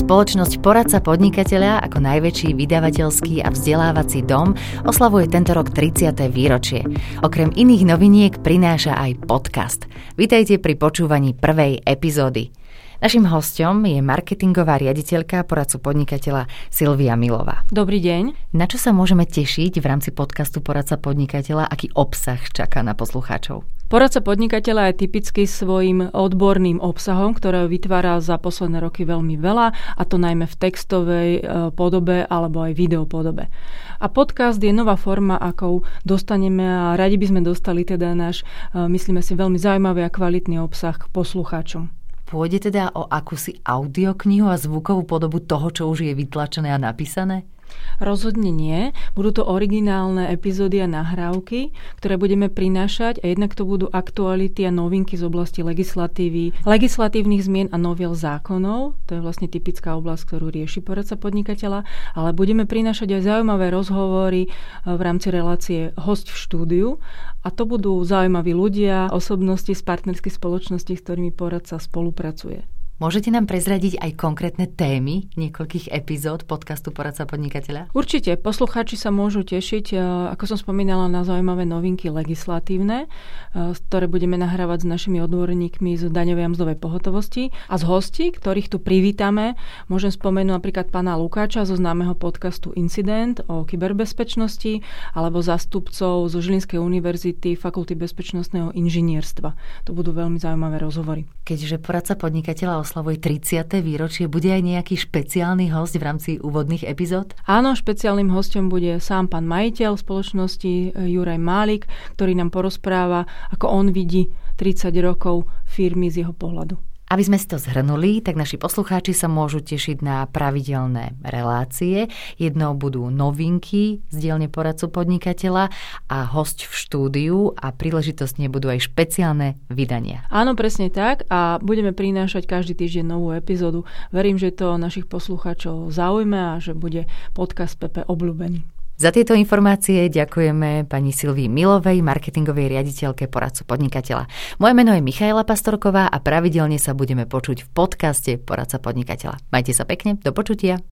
Spoločnosť Poradca podnikateľa ako najväčší vydavateľský a vzdelávací dom oslavuje tento rok 30. výročie. Okrem iných noviniek prináša aj podcast. Vitajte pri počúvaní prvej epizódy. Naším hosťom je marketingová riaditeľka Poradcu podnikateľa Silvia Milová. Dobrý deň. Na čo sa môžeme tešiť v rámci podcastu Poradca podnikateľa? Aký obsah čaká na poslucháčov? Poradca podnikateľa je typický svojim odborným obsahom, ktorého vytvára za posledné roky veľmi veľa, a to najmä v textovej podobe alebo aj videopodobe. A podcast je nová forma, akou dostaneme a radi by sme dostali teda náš, myslíme si, veľmi zaujímavý a kvalitný obsah k poslucháčom. Pôjde teda o akúsi audioknihu a zvukovú podobu toho, čo už je vytlačené a napísané? Rozhodne nie. Budú to originálne epizódy a nahrávky, ktoré budeme prinášať, a jednak to budú aktuality a novinky z oblasti legislatívy, legislatívnych zmien a noviel zákonov. To je vlastne typická oblasť, ktorú rieši Poradca podnikateľa, ale budeme prinášať aj zaujímavé rozhovory v rámci relácie Hosť v štúdiu, a to budú zaujímaví ľudia, osobnosti z partnerských spoločností, s ktorými Poradca spolupracuje. Môžete nám prezradiť aj konkrétne témy niekoľkých epizód podcastu Poradca podnikateľa? Určite. Poslucháči sa môžu tešiť, ako som spomínala, na zaujímavé novinky legislatívne, ktoré budeme nahrávať s našimi odborníkmi z daňovej a mzdovej pohotovosti. A z hostí, ktorých tu privítame, môžem spomenúť napríklad pána Lukáča zo známeho podcastu Incident o kyberbezpečnosti, alebo zástupcov zo Žilinskej univerzity Fakulty bezpečnostného inžinierstva. To budú veľmi zaujímavé rozhovory. Keďže Poradca podnikateľa oslavuje 30. výročie, bude aj nejaký špeciálny hosť v rámci úvodných epizód? Áno, špeciálnym hosťom bude sám pán majiteľ spoločnosti Juraj Málik, ktorý nám porozpráva, ako on vidí 30 rokov firmy z jeho pohľadu. Aby sme si to zhrnuli, tak naši poslucháči sa môžu tešiť na pravidelné relácie. Jednou budú novinky z dielne Poradcu podnikateľa a hosť v štúdiu, a príležitostne budú aj špeciálne vydania. Áno, presne tak, a budeme prinášať každý týždeň novú epizódu. Verím, že to našich poslucháčov zaujme a že bude podcast PP obľúbený. Za tieto informácie ďakujeme pani Silvii Milovej, marketingovej riaditeľke Poradcu podnikateľa. Moje meno je Michaela Pastorková a pravidelne sa budeme počuť v podcaste Poradca podnikateľa. Majte sa pekne, do počutia.